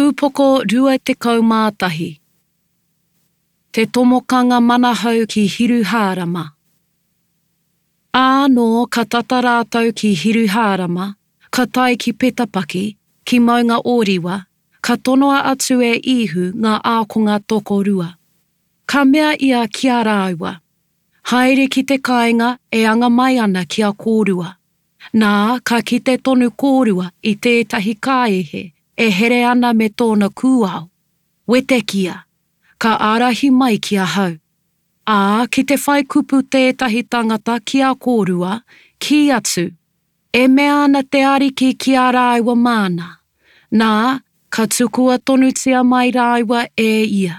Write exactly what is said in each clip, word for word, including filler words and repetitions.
Pūpoko rua te kaumātahi. Te tomokanga manahau ki Hiruhārama. Ānō ka tata rātou ki Hiruhārama, ka tai ki Petapaki, ki Maunga Oriwa, ka tonoa atu e ihu ngā ākonga tokorua. Ka mea ia kia rāua. Haere ki te kāinga e anga mai ana ki a kōrua. Nā ka kite tonu kōrua i tētahi kāehe e here ana me tōna kūao. Wetekia, ka ārahi mai ki a hau. Ā, ki te whai kupu tētahi tangata ki a kōrua, ki atu. E mea ana te ariki ki a rāua māna. Nā, ka tukua tonutia mai rāua e ia.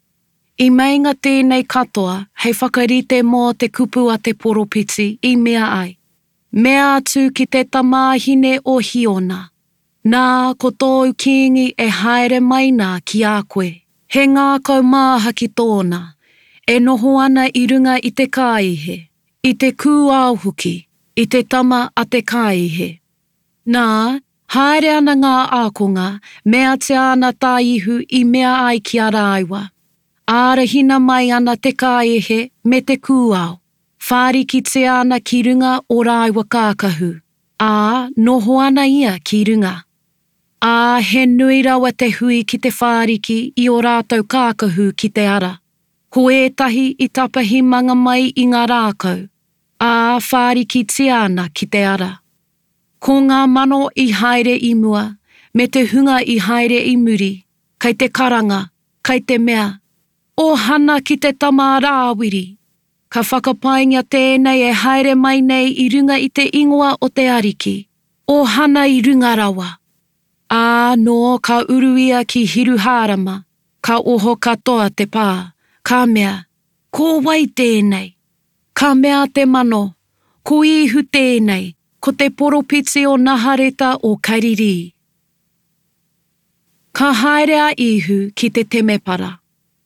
I meinga tēnei katoa, hei whakarite mō te kupu a te poropiti i mea ai. Mea atu ki te tamāhine o Hiona. Nā, ko tōu kiingi e haere mai nā ki a koe. He ngā kaumāha ki tōna. E noho ana i runga i te kāihe. I te kūao huki. I te tama a te kāihe. Nā, haere ana ngā ākonga, mea te ana tā ihu i mea ai ki a rāua. Ārahina mai ana te kāehe me te kūao. Whāriki te ana ki runga o rāua kākahu. Ā, noho ana ia ki runga. Ā, he nui rawa te hui ki te whāriki i o rātou kākahu ki te ara. Ko ētahi i tapahi manga mai i ngā rākau. Ā, whāriki te ana ki te ara. Ko ngā mano i haere i mua, me te hunga i haere i muri, kai te karanga, kai te mea. O hana ki te tama rāwiri. Ka whakapainga tēnei e haere mai nei i runga i te ingoa o te ariki. O hana i runga rawa. Ā, nō ka uruia ki Hiruhārama. Ka oho katoa te pā. Ka mea, ko wai tēnei. Ka mea te mano. Ko ihu tēnei. Ko te poropiti o Nahareta o Kairiri. Ka haerea ihu ki te temepara.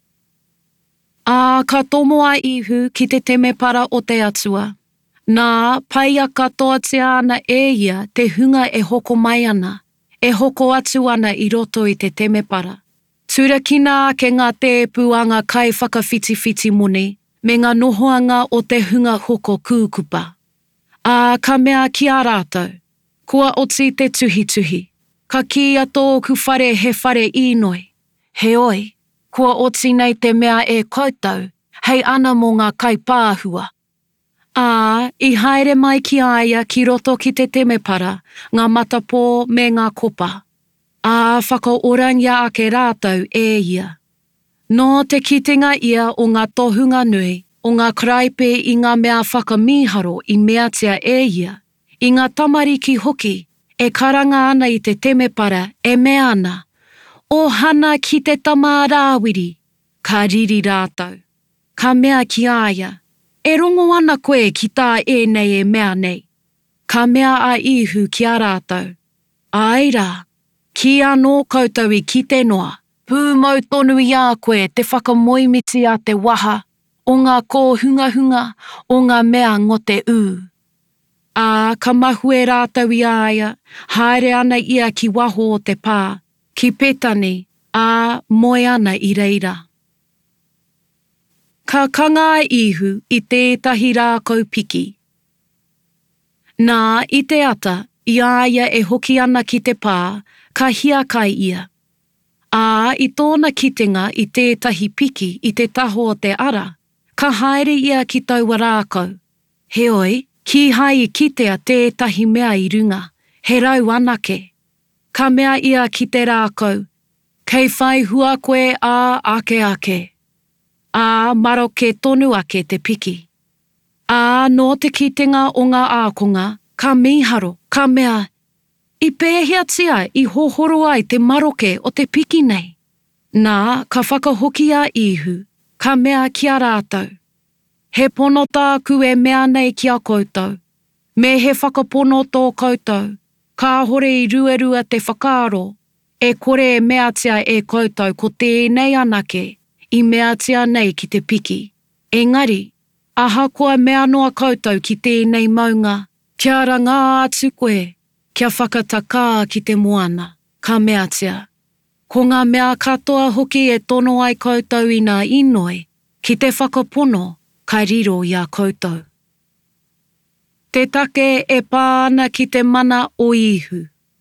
Ā, ka tomoa ihu ki te temepara o te atua. Nā, paia katoa te ana e ia te hunga e hoko mai ana. E hoko atu ana i roto i te temepara. Turakina ake ngā tēpuanga kai whakawhitiwhiti moni, me ngā nohoanga o te hunga hoko kūkupa. Ā, ka mea ki a rātou. Kua oti te tuhituhi. Ka kia tōku whare he whare inoi. He oi. Kua oti nei te mea e koutou, hei ana mō ngā kaipāhua. Ā, i haere mai ki aia ki roto ki te temepara, ngā matapō me ngā kopa. Ā, whakaorangia ake rātou e ia. Nō te kitenga ia o ngā tohunga nui, o ngā kraipe i ngā mea whakamiharo i mea tia e ia, i ngā tamariki hoki, e karanga ana i te temepara e mea ana. O hana ki te tama rāwiri, ka riri rātou. Ka mea ki aia, e rongo ana koe ki tā e nei e mea nei. Ka mea a ihu ki a rātou. Aira, ki anō koutou i ki te noa, pūmau tonu i a koe te whakamoimiti a te waha, o ngā kōhunga hunga, o ngā mea ngote ū. Ā, ka mahu e rātou i aia, haere ana ia ki waho o te pā. Ki petani, ā, moe ana i reira. Ka kanga ihu i tētahi rākau piki. Nā, i te ata, i aia e hoki ana ki te pā, ka hiakai ia. Ā, i tōna kitenga i tētahi piki i te taho o te ara, ka haere ia ki taua rākau. He oi, ki hai i kitea tētahi mea i runga, he rau anake. Ka mea ia ki te rākau, kei whai hua koe ā ake ake. Ā, maro ke tonu ake te piki. Ā, nō te kitenga o ngā ākonga, ka miharo, ka mea. I pēhea tia i hohoro ai te maroke o te piki nei. Nā, ka whakahokia ihu, ka mea ki a rātou. He pono tāku e mea nei ki a koutou. Me he whakapono tō koutou. Ka hore i ruerua te whakaaro, e kore e mea tia e koutou ko tēnei anake, i mea tia nei ki te piki. Engari, ahakoa mea noa koutou ki tēnei maunga, kia ranga atu koe, kia whakatakā ki te moana, ka mea tia. Ko ngā mea katoa hoki e tono ai koutou i ngā inoi, ki te whakapono, kai riro i a koutou. Te take e pāna ki te mana o ihu.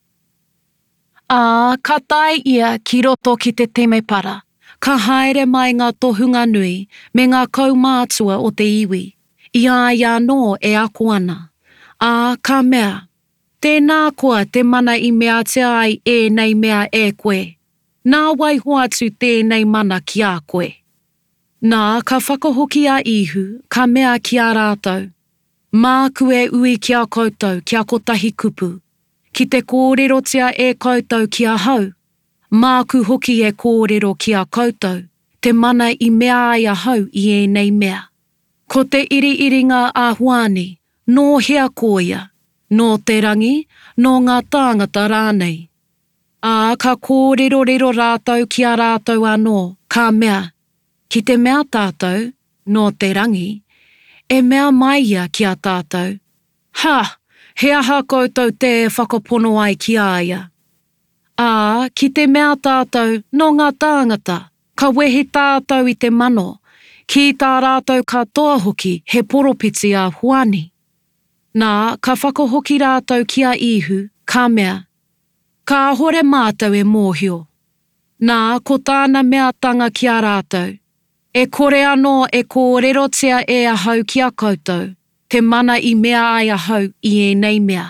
Ā, ka tai ia ki roto ki te temepara, ka haere mai ngā tohunga nui me ngā kaumātua o te iwi, i a ia no e ako ana. Ā, ka mea, tēnā koa te mana i mea te ai e nei mea e koe. Nā waiho atu tēnei mana ki a koe. Nā ka whakahoki a ihu, ka mea ki a rātou. Mā kue ui ki a koutou ki a kotahi kupu. Ki te kōrerotia e koutou ki a hau. Mā ku hoki e kōrero ki a koutou. Te mana i mea ai a hau i e nei mea. Ko te iri iringa a huani, no hea koia, no te rangi, no ngā tāngata rānei. Ā, ka kōrero rero rātou ki a rātou anō, ka mea. Ki te mea tātou, no te rangi, e mea mai ia ki a tātou. Ha, he aha koutou te e whakapono ai ki aia. Ā, ki te mea tātou, no ngā tāngata, ka wehe tātou i te mano, ki tā rātou katoa hoki he poropiti a huani. Nā, ka whakahoki rātou ki a ihu, ka mea. Ka hore mātou e mōhio. Nā, ko tāna mea tanga ki a rātou. E kore anō e kōrerotia e a hau ki a koutou, te mana i mea ai a hau i e nei mea.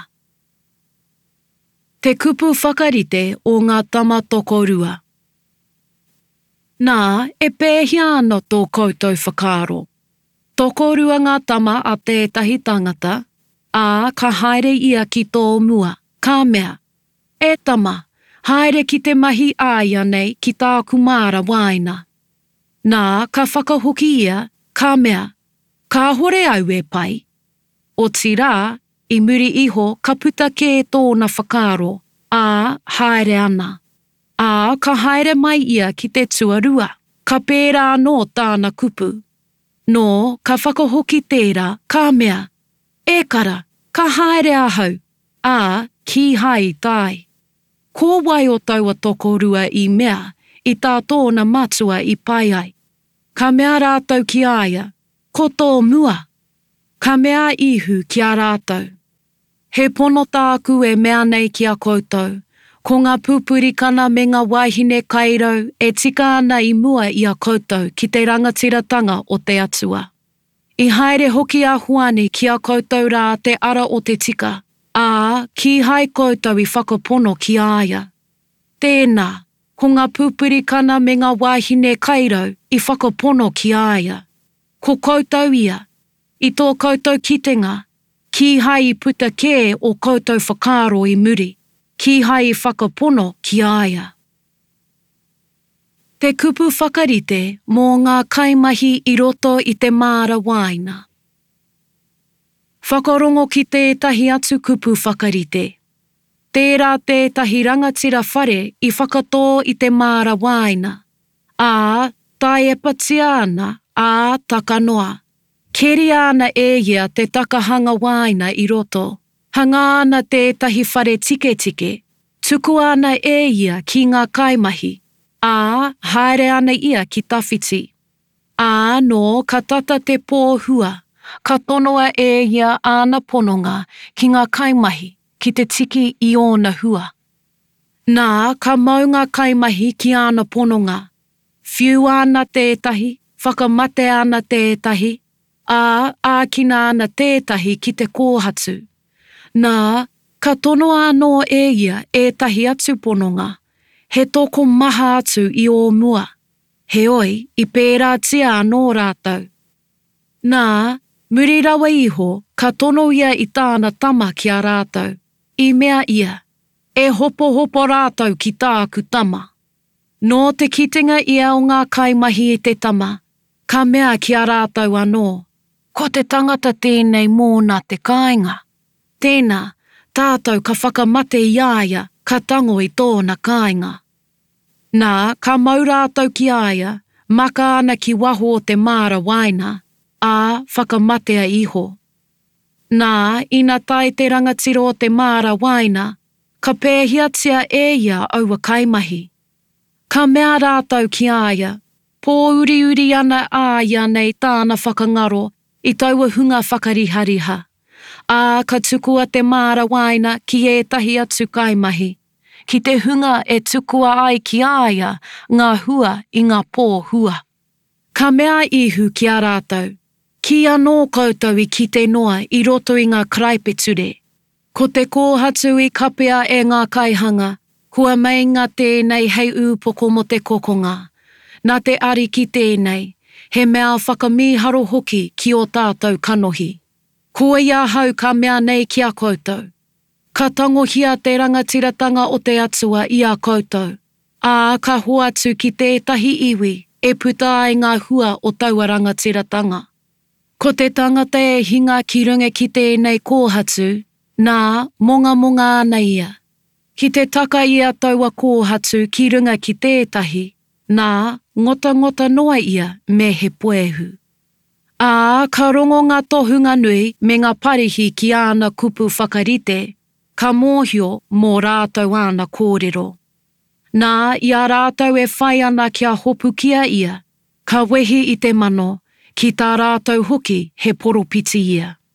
Te kupu whakarite o ngā tama tokorua. Nā, e pēhia ana tō koutou whakaaro. Tokorua ngā tama a tētahi tangata, ā ka haere ia ki tō mua, ka mea. E tama, haere ki te mahi āia nei ki tā kumara waina. Nā, ka whakahoki ia, ka mea, ka hore au e pai. O tirā, i muri iho ka puta ke tōna whakaaro, ā, haere ana. Ā, ka haere mai ia ki te tuarua, ka pērā no tāna kupu. No, ka whakahoki tērā, ka mea. E kara, ka haere ahau, ā, ki hai tai. Ko wai o taua tokorua i mea, i tā tōna matua i pai ai. Ka mea rātou ki aia, ko tō mua. Ka mea ihu ki a rātou. He pono tāku e mea nei ki a koutou, ko ngā pupurikana me ngā waihine kairau e tika ana i mua i a koutou ki te rangatiratanga o te atua. I haere hoki a huani ki a koutou rā te ara o te tika, ā, ki hai koutou i whakapono ki aia. Tēnā, ko ngā pupurikana me ngā waihine kairau i whakapono ki aia. Ko koutou ia, i tō koutou kitenga, ki hai i puta kē o koutou whakaaro i muri, ki hai i whakapono ki aia. Te kupu whakarite mō ngā kaimahi i roto i te māra waina. Whakarongo ki tētahi atu kupu whakarite. Tērā tētahi rangatira whare i whakatō i te māra waina. Ā, tai e patia ana, ā, taka noa. Keri ana e ia te takahanga waina i roto. Hanga ana tētahi whare tike tike. Tuku ana e ia ki ngā kaimahi. Ā, haere ana ia ki tawhiti. Ā, no, ka tata te pōhua. Ka tonoa e ia ana pononga ki ngā kaimahi ki te tiki i ōna hua. Nā, ka mau ngā kaimahi ki ana pononga. Whiu ana tētahi, whakamate ana tētahi, ā, ākina ana tētahi ki te kōhatu. Nā, ka tonoa anō e ia e tahi atu pononga. He toko maha atu i o mua. He oi i pērā tia anō rātou. Nā, muri rawa iho, ka tono ia i tāna tama ki a rātou. I mea ia, e hopo hopo rātou ki tāku tama. Nō te kitenga ia o ngā kaimahi i te tama, ka mea ki a rātou anō. Ko te tangata tēnei mōna te kāinga. Tēnā, tātou ka whakamate i aia, ka tango i tōna kāinga. Nā, ka mau rātou ki aia, maka ana ki waho o te māra waina, ā, whakamatea iho. Nā, ina tai te rangatiro o te māra waina, ka pēhiatia e ia aua kaimahi. Ka mea rātau ki āia, pō uri uri ana āia nei tāna whakangaro i taua hunga whakarihariha. Ā ka tukua te māra waina ki ētahi atu kaimahi. Ki te hunga e tukua ai ki āia ngā hua i ngā pō hua. Ka mea ihu ki a rātau. Ki anō koutou i ki te noa i roto i ngā kraipeture. Ko te kōhatu i kapea e ngā kaihanga, kua meinga tēnei hei ūpoko mo te kokonga. Nā te ari ki tēnei, he mea whakamiharo hoki ki o tātou kanohi. Ko ia hau ka mea nei ki a koutou. Ka tangohia te rangatiratanga o te atua i a koutou. Ā ka hoatu ki tētahi iwi e puta ai ngā hua o taua rangatiratanga. Ko te tangata e hinga ki runga ki tēnei kōhatu, nā monga monga ana ia. Ki te taka ia taua kōhatu ki runga ki tētahi, nā ngota ngota noa ia me he poehu. Ā, ka rongo ngā tohunga nui me ngā parihi ki āna kupu whakarite, ka mōhio mō rātau āna kōrero. Nā, ia rātau e whai ana kia hopu kia ia, ka wehi i te mano, ki tā rātau hoki he poropiti ia.